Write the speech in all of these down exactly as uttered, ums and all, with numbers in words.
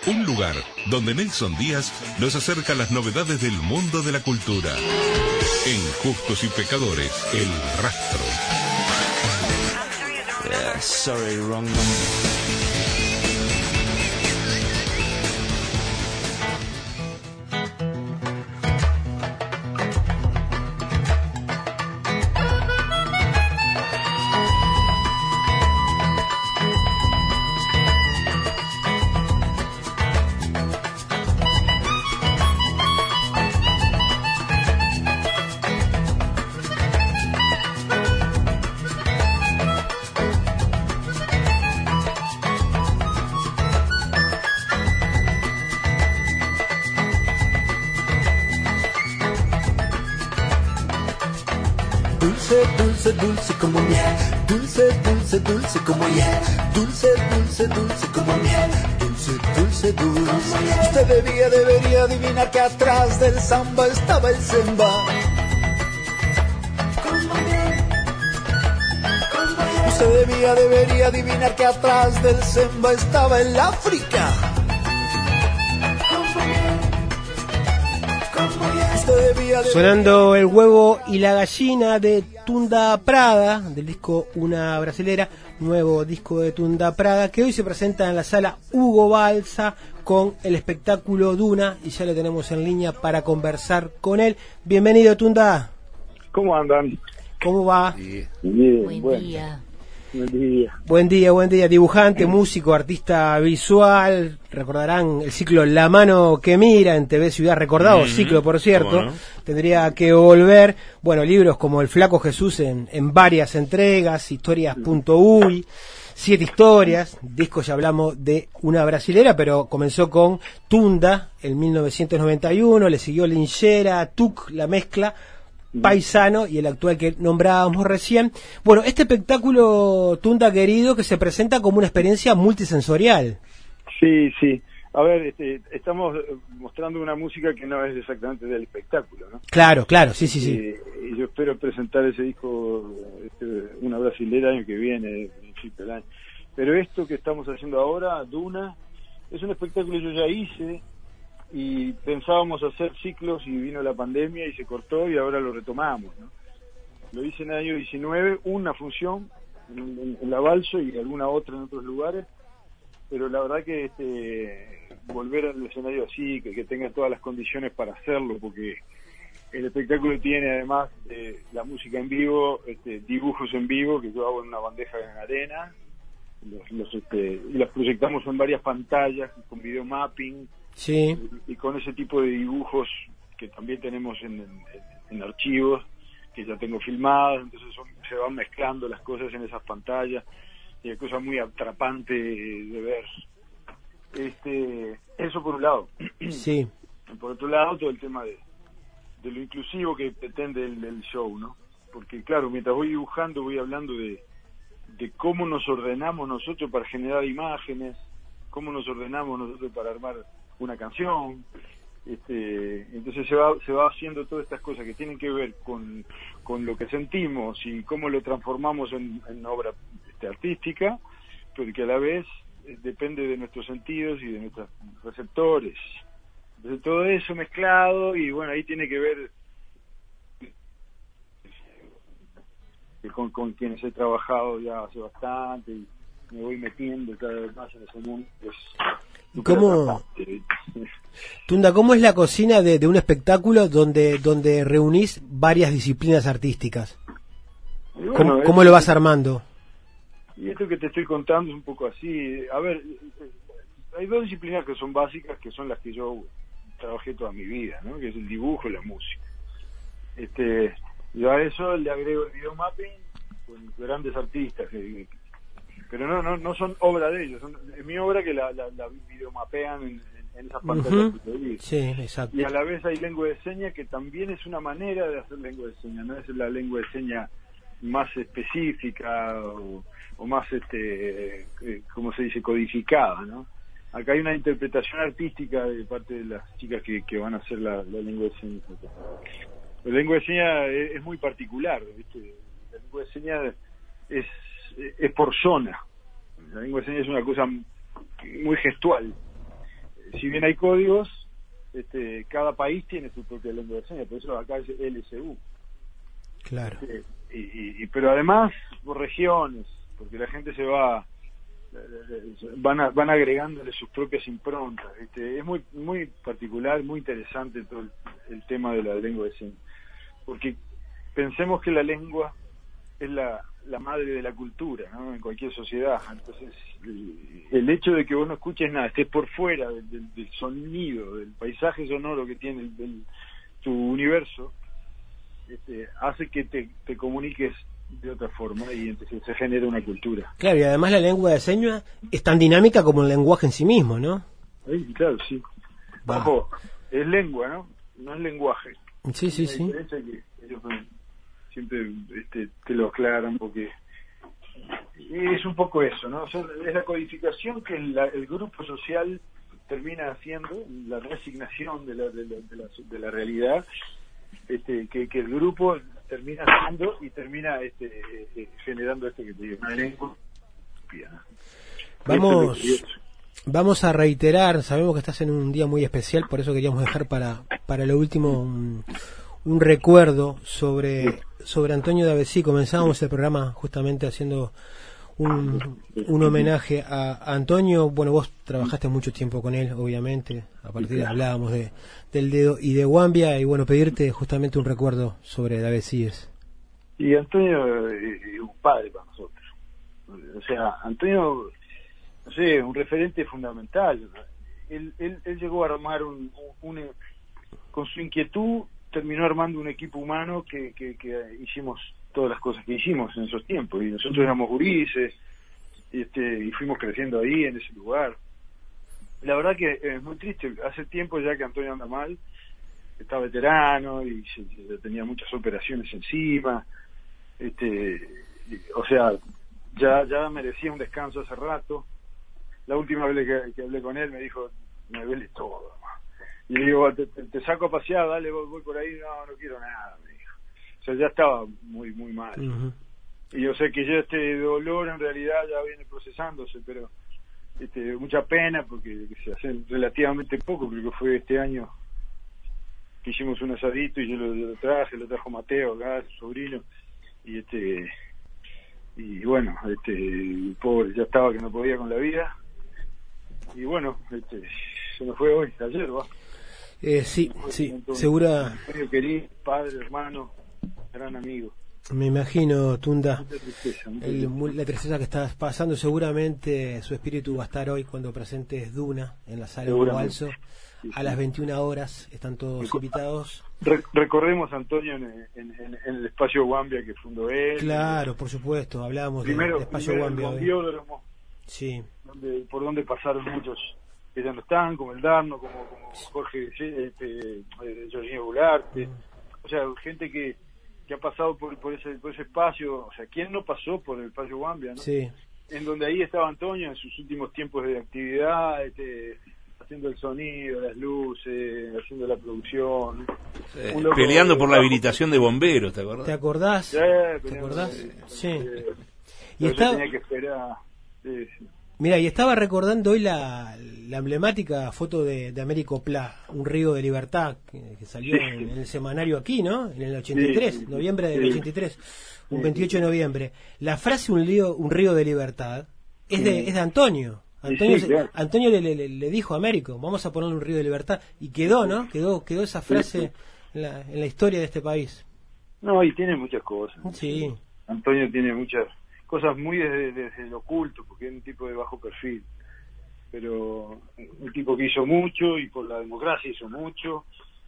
Un lugar donde Nelson Díaz nos acerca las novedades del mundo de la cultura. En Justos y Pecadores, El Rastro. Yeah, sorry, wrong number. Dulce, dulce, dulce como miel. Dulce, dulce, dulce como miel. Dulce, dulce, dulce como miel. Dulce, dulce, dulce. Usted debía, debería adivinar que atrás del samba estaba el semba. Usted debía, debería adivinar que atrás del semba estaba el África. Sonando El Huevo y la Gallina de Tunda Prada, del disco Una Brasilera, nuevo disco de Tunda Prada, que hoy se presenta en la sala Hugo Balsa con el espectáculo Duna, y ya lo tenemos en línea para conversar con él. Bienvenido, Tunda. ¿Cómo andan? ¿Cómo va? Bien, bien. Buen bueno. día. Buen día. Buen día, buen día. Dibujante, músico, artista visual. Recordarán el ciclo La Mano que Mira en T V Ciudad, recordado mm-hmm. ciclo, por cierto. No? Tendría que volver. Bueno, libros como El Flaco Jesús en, en varias entregas, historias punto uy, siete historias, discos, ya hablamos de Una Brasilera, pero comenzó con Tunda en mil novecientos noventa y uno, le siguió Linchera, Tuc, La Mezcla, Paisano y el actual que nombrábamos recién. Bueno, este espectáculo, Tunda querido, que se presenta como una experiencia multisensorial. Sí, sí. A ver, este, estamos mostrando una música que no es exactamente del espectáculo, ¿no? Claro, claro, sí, sí, sí. Eh, y yo espero presentar ese disco, este, Una Brasilera, el año que viene, principio del año. Pero esto que estamos haciendo ahora, Duna, es un espectáculo que yo ya hice, y pensábamos hacer ciclos y vino la pandemia y se cortó y ahora lo retomamos, ¿no? Lo hice en el año diecinueve, una función en, en, en la Balso y alguna otra en otros lugares, pero la verdad que este, volver al escenario así, que, que tenga todas las condiciones para hacerlo, porque el espectáculo tiene además eh, la música en vivo, este, dibujos en vivo que yo hago en una bandeja en arena, los, los, este, y los proyectamos en varias pantallas con video mapping. Sí. Y, y con ese tipo de dibujos que también tenemos en, en, en archivos, que ya tengo filmadas, entonces son, se van mezclando las cosas en esas pantallas, y hay cosas muy atrapantes de ver. Este, eso por un lado. Sí. Por otro lado, todo el tema de, de lo inclusivo que pretende el, el show, ¿no? Porque claro, mientras voy dibujando voy hablando de, de cómo nos ordenamos nosotros para generar imágenes, cómo nos ordenamos nosotros para armar una canción, este, entonces se va se va haciendo todas estas cosas que tienen que ver con, con lo que sentimos y cómo lo transformamos en, en obra este, artística, pero que a la vez eh, depende de nuestros sentidos y de nuestros receptores. Entonces todo eso mezclado, y bueno, ahí tiene que ver con, con quienes he trabajado ya hace bastante, y me voy metiendo cada vez más en ese mundo. Pues, ¿Cómo, Tunda, cómo es la cocina de, de un espectáculo donde donde reunís varias disciplinas artísticas? Bueno, ¿Cómo, ¿Cómo lo vas armando? Y esto que te estoy contando es un poco así. A ver, hay dos disciplinas que son básicas, que son las que yo trabajé toda mi vida, ¿no? Que es el dibujo y la música. Este, yo a eso le agrego el video mapping con grandes artistas que, pero no no no son obra de ellos, son, es mi obra que la, la, la videomapean en, en, en esas pantallas. Uh-huh. Que te digo. Sí, exacto. Y a la vez hay lengua de señas, que también es una manera de hacer lengua de señas, no es la lengua de señas más específica o, o más, este eh, como se dice, codificada, ¿no? Acá hay una interpretación artística de parte de las chicas que, que van a hacer la, la lengua de señas. La lengua de señas es, es muy particular, ¿viste? La lengua de señas es es por zona. La lengua de señas es una cosa muy gestual. si bien hay códigos, este, cada país tiene su propia lengua de señas, por eso acá es L S U. Claro. Este, y, y, y, pero además por regiones, porque la gente se va, van a, van agregándole sus propias improntas. Este, es muy muy particular, muy interesante todo el, el tema de la lengua de señas, porque pensemos que la lengua es la, la madre de la cultura, ¿no? En cualquier sociedad. Entonces, el hecho de que vos no escuches nada, estés por fuera del, del, del sonido, del paisaje sonoro que tiene el, el, tu universo, este, hace que te, te comuniques de otra forma y entonces se genera una cultura. Claro, y además la lengua de señas es tan dinámica como el lenguaje en sí mismo, ¿no? Sí, claro, sí. Ojo, es lengua, ¿no? No es lenguaje. Sí, sí, sí. Que ellos siempre este, te lo aclaran porque es un poco eso, ¿no? O sea, es la codificación que la, el grupo social termina haciendo, la resignación de la, de la, de la, de la realidad, este, que, que el grupo termina haciendo y termina este, eh, generando esto que te digo, una lengua. Vamos, vamos a reiterar, sabemos que estás en un día muy especial, por eso queríamos dejar para, para lo último un, un recuerdo sobre, sobre Antonio D'Avesí. Comenzábamos el programa justamente haciendo un, un homenaje a, a Antonio. Bueno, vos trabajaste mucho tiempo con él, obviamente, a partir de hablábamos de del dedo y de Guambia, y bueno, pedirte justamente un recuerdo sobre D'Avesí. Y Antonio es un padre para nosotros. O sea, Antonio, no sé, un referente fundamental. Él, él, él llegó a armar un, un, un con su inquietud terminó armando un equipo humano que, que, que hicimos todas las cosas que hicimos en esos tiempos, y nosotros éramos gurises y, este, y fuimos creciendo ahí en ese lugar. La verdad que es muy triste, hace tiempo ya que Antonio anda mal, está veterano y se, se tenía muchas operaciones encima, este, o sea, ya ya merecía un descanso hace rato. La última vez que, que hablé con él me dijo, me duele todo, y le digo, te, te, te saco a pasear, dale, voy, voy por ahí, no, no quiero nada, me dijo. O sea, ya estaba muy, muy mal. Uh-huh. Y yo sé que ya este dolor en realidad ya viene procesándose, pero este, mucha pena porque se hace relativamente poco, creo que fue este año que hicimos un asadito y yo lo, lo traje, lo trajo Mateo acá, su sobrino, y este y bueno, este pobre ya estaba que no podía con la vida, y bueno, este se me fue hoy, ayer, va. Eh, sí, sí, segura. Querido, padre, hermano, gran amigo. Me imagino, Tunda, mucha tristeza, mucha el, tristeza. la tristeza que estás pasando. Seguramente su espíritu va a estar hoy cuando presentes Duna en la sala de Balso. Sí, a sí. las veintiuna horas están todos Recor- invitados. Re- recorremos, Antonio, en, en, en, en el espacio Guambia que fundó él. Claro, por supuesto, hablábamos primero, del espacio primero Guambia. El Gambiódromo, sí. donde, por donde pasaron muchos que ya no están, como el Darno, como, como Jorge, este, eh, Jorginho Goularte, mm. o sea, gente que que ha pasado por, por ese por ese espacio. O sea, ¿quién no pasó por el espacio Guambia, no? Sí. En donde ahí estaba Antonio en sus últimos tiempos de actividad, este, haciendo el sonido, las luces, haciendo la producción. Eh, peleando por la habilitación de bomberos, ¿te acordás? ¿Te acordás? Sí, ¿Te acordás? De, sí. De, y estaba... tenía que esperar. Sí, sí. Mira, y estaba recordando hoy la, la emblemática foto de, de Américo Pla, un río de libertad, que, que salió sí. en, en el semanario aquí, ¿no? En el ochenta y tres, sí, noviembre del sí. ochenta y tres, un veintiocho de noviembre. La frase un río, un río de libertad es de, es de Antonio. Antonio, sí, claro. Antonio le, le, le dijo a Américo, vamos a ponerle un río de libertad, y quedó, ¿no? Quedó, quedó esa frase en la, en la historia de este país. No, y tiene muchas cosas. Sí. Antonio tiene muchas cosas muy desde, desde lo oculto, porque es un tipo de bajo perfil, pero un tipo que hizo mucho y por la democracia hizo mucho.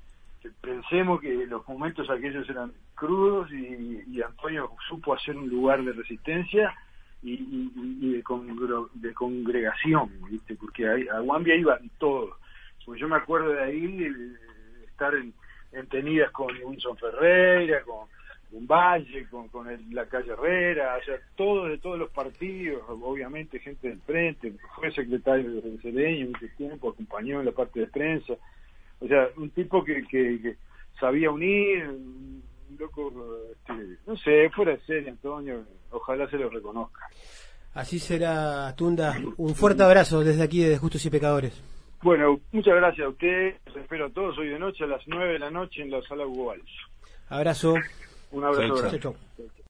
Pensemos que los momentos aquellos eran crudos y, y Antonio supo hacer un lugar de resistencia y, y, y de, congro, de congregación, ¿viste? Porque ahí, a Guambia iban todos. Porque yo me acuerdo de ahí de estar en, en tenidas con Wilson Ferreira, con un Valle, con, con el, la calle Herrera, o sea, todos de todos los partidos, obviamente gente del frente, fue secretario de Cedeño mucho tiempo, acompañó en la parte de prensa, o sea, un tipo que, que, que sabía unir, un loco, este, no sé, fuera de serie, Antonio, ojalá se lo reconozca. Así será, Tunda, un fuerte abrazo desde aquí de Justos y Pecadores. Bueno, muchas gracias a ustedes. Los espero a todos hoy de noche a las nueve de la noche en la sala Hugo Balso. Abrazo. Un abrazo Chau, chau. grande. Chau, chau.